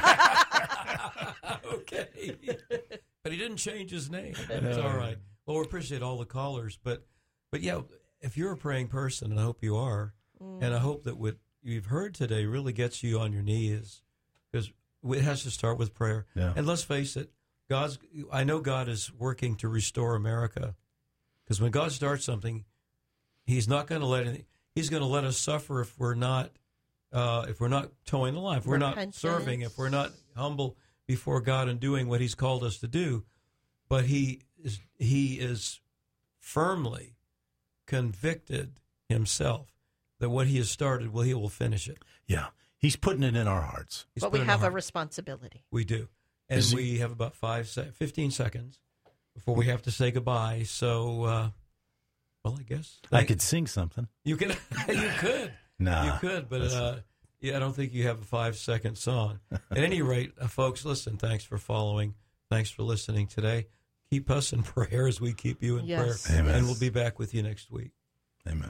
Okay. But he didn't change his name. That's all right. Well, we appreciate all the callers, but yeah, if you're a praying person, and I hope you are, and I hope that what you've heard today really gets you on your knees, because it has to start with prayer. Yeah. And let's face it, I know God is working to restore America, because when God starts something, He's not going to He's going to let us suffer if we're not towing the line, if we're not serving, if we're not humble before God and doing what He's called us to do. But He is firmly convicted Himself that what He has started, He will finish it. Yeah, He's putting it in our hearts. But we have a responsibility. We do. And we have about 15 seconds before we have to say goodbye. So, well, I guess. I could sing something. You could. You could. Nah. You could, but I don't think you have a 5-second song. At any rate, folks, listen, thanks for following. Thanks for listening today. keep us in prayer as we keep you in prayer. Amen. And we'll be back with you next week. Amen.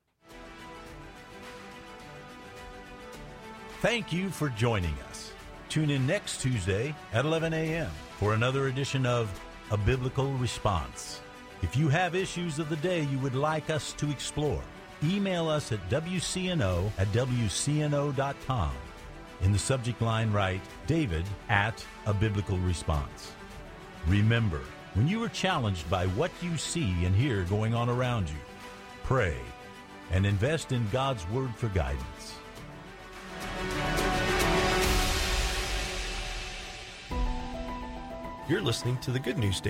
Thank you for joining us. Tune in next Tuesday at 11 a.m. for another edition of A Biblical Response. If you have issues of the day you would like us to explore, email us at wcno@wcno.com. In the subject line, write David at A Biblical Response. Remember, when you are challenged by what you see and hear going on around you, pray and invest in God's Word for guidance. You're listening to the Good News Station.